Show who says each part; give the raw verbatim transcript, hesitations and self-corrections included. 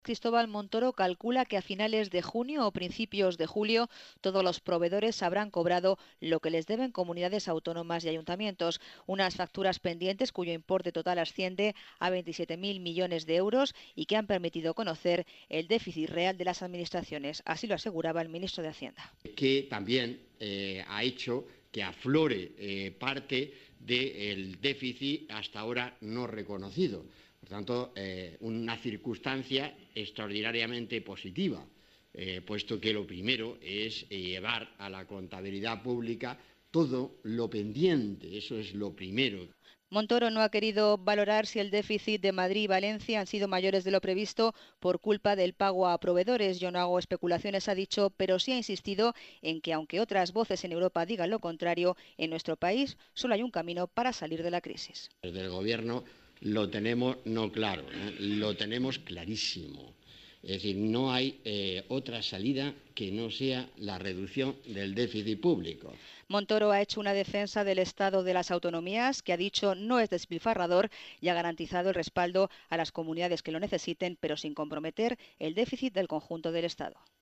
Speaker 1: Cristóbal Montoro calcula que a finales de junio o principios de julio todos los proveedores habrán cobrado lo que les deben comunidades autónomas y ayuntamientos, unas facturas pendientes cuyo importe total asciende a veintisiete mil millones de euros y que han permitido conocer el déficit real de las administraciones. Así lo aseguraba el ministro de Hacienda.
Speaker 2: Que también eh, ha hecho que aflore eh, parte del déficit hasta ahora no reconocido. Por tanto, eh, una circunstancia extraordinariamente positiva, eh, puesto que lo primero es eh, llevar a la contabilidad pública todo lo pendiente, eso es lo primero.
Speaker 1: Montoro no ha querido valorar si el déficit de Madrid y Valencia han sido mayores de lo previsto por culpa del pago a proveedores. Yo no hago especulaciones, ha dicho, pero sí ha insistido en que, aunque otras voces en Europa digan lo contrario, en nuestro país solo hay un camino para salir de la crisis.
Speaker 2: Desde el Gobierno lo tenemos no claro, ¿eh? Lo tenemos clarísimo. Es decir, no hay eh, otra salida que no sea la reducción del déficit público.
Speaker 1: Montoro ha hecho una defensa del Estado de las autonomías que ha dicho no es despilfarrador y ha garantizado el respaldo a las comunidades que lo necesiten, pero sin comprometer el déficit del conjunto del Estado.